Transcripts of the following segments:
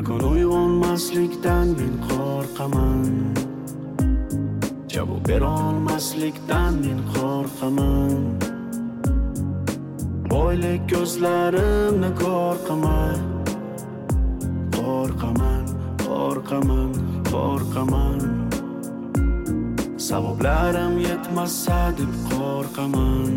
kun uyg'onmaslikdan men qo'rqaman. Javob berolmaslikdan men qo'rqaman. Boylik ko'zlarimni qo'rqaman. Qo'rqaman. Sabablarim yetmasa deb qo'rqaman.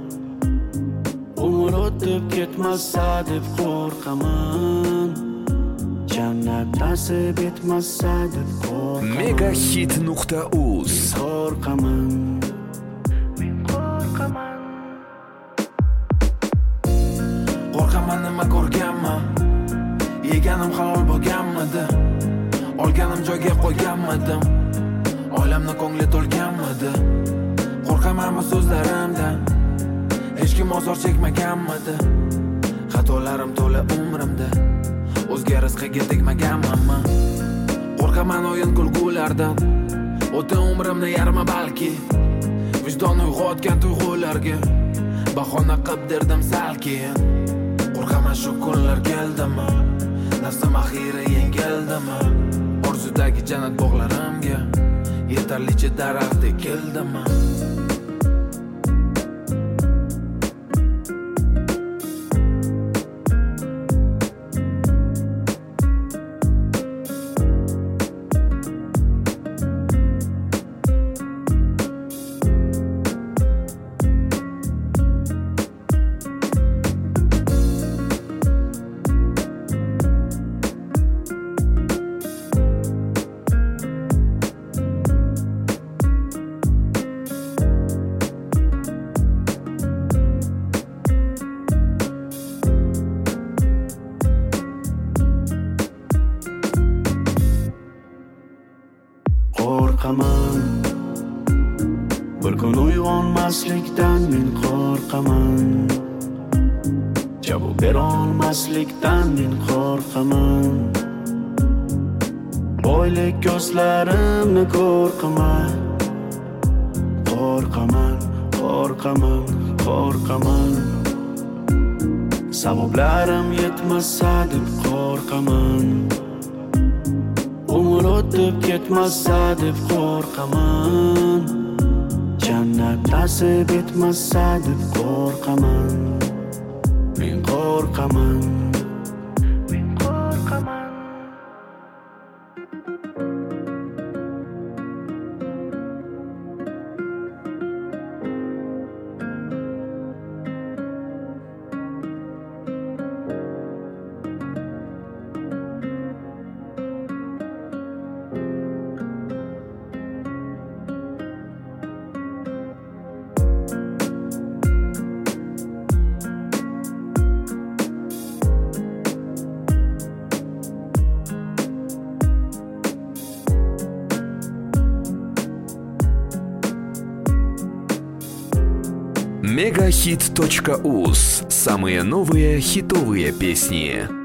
Umr o'tib ketmasa deb qo'rqaman. Jannat nasib etmasa deb qo'rqaman. Megahit.uz Qo'rqaman. Qo'rqaman, nima ko'rganman? Yeganim halol bo'lganmidi? Olganim joyga qo'yganmidim? Oilamni ko'ngli to'lganmidi? Qo'rqaman bu so'zlarimdan. Hech kim ozor chekmaganmidi? Xatolarim to'la umrimda. O'zga rizqiga tegmaganman. Qo'rqaman o'yin kulgulardan. O'ta umrimni yarmi balki. Vijdon uyg'otgan tuyg'ularga bahona qilib derdim salkin. Qo'rqaman shu kunlar keldimi? Nafsim axiri yengildimi? Orzudagi jannat bog'larimga yetarlicha daraxt ekildimi? Qo'rqaman. Bir kun uyg'onmaslikdan men qo'rqaman. Javob berolmaslikdan men qo'rqaman. Boylik ko'zlarimni qo'rqaman. Qo'rqaman. Sabablarim yetmasa deb qo'rqaman. Umr o'tib ketmasa deb qo'rqaman. Jannat nasib etmasa deb qo'rqaman. Men qo'rqaman. Megahit.uz. Самые новые хитовые песни.